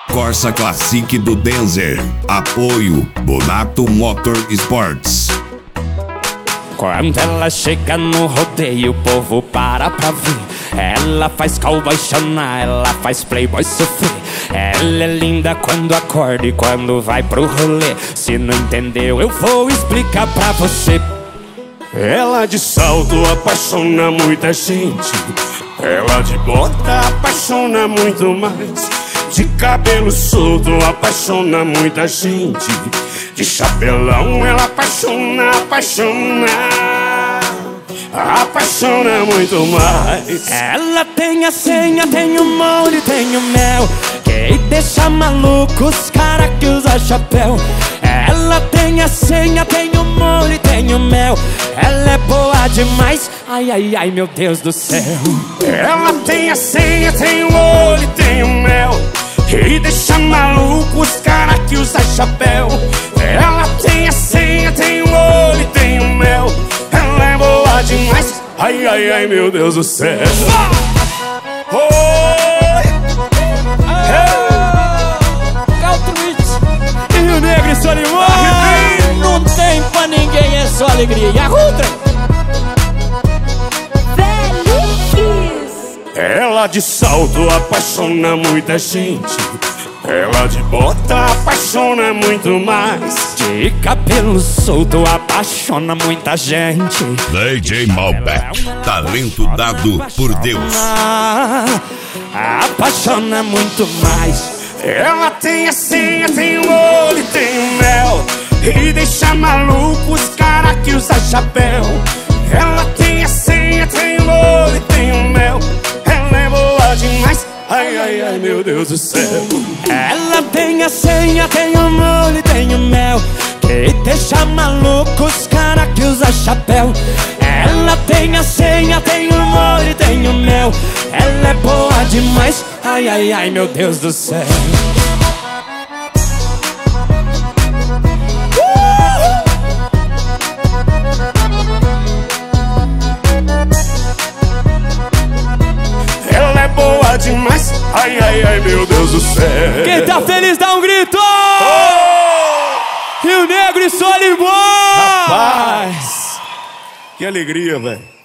Corsa Classic do Denzer. Apoio Bonato Motorsports. Quando ela chega no rodeio, o povo para pra ver. Ela faz cowboy chorar, ela faz playboy sofrer. Ela é linda quando acorda e quando vai pro rolê. Se não entendeu, eu vou explicar pra você. Ela de salto apaixona muita gente. Ela de bota apaixona muito mais. De cabelo solto apaixona muita gente. De chapelão ela apaixona muito mais. Ela tem a senha, tem o molho, tem o mel, que deixa maluco os cara que usa chapéu. Ela tem a senha, tem o molho, tem o mel. Ela é boa demais, ai, ai, ai, meu Deus do céu. Ela tem a senha, tem o molho, tem o mel, que deixa maluco os cara que usa chapéu. Ela tem a senha, tem o olho e tem o mel. Ela é boa demais, ai, ai, ai, meu Deus do céu. Oi! E o Negro e Solimão. Não tem pra ninguém, é só alegria. E a Rutra? Ela de salto apaixona muita gente. Ela de bota apaixona muito mais. De cabelo solto apaixona muita gente. DJ Malbec, talento dado por Deus. Apaixona muito mais. Ela tem a senha, tem o olho, tem o mel, e deixa maluco os cara que usa chapéu. Ela tem a senha, tem o olho, tem o mel. Ela é boa demais, ai, ai, ai, meu Deus do céu. Ela tem a senha, tem o molho, tem o mel, que deixa maluco os cara que usa chapéu. Ela tem a senha, tem o molho, tem o mel. Ela é boa demais, ai, ai, ai, meu Deus do céu. Ela é boa demais, ai, ai, ai, meu Deus do céu. Quem tá feliz dá um grito! Oh! Rio Negro e Solimão! Rapaz, que alegria, velho.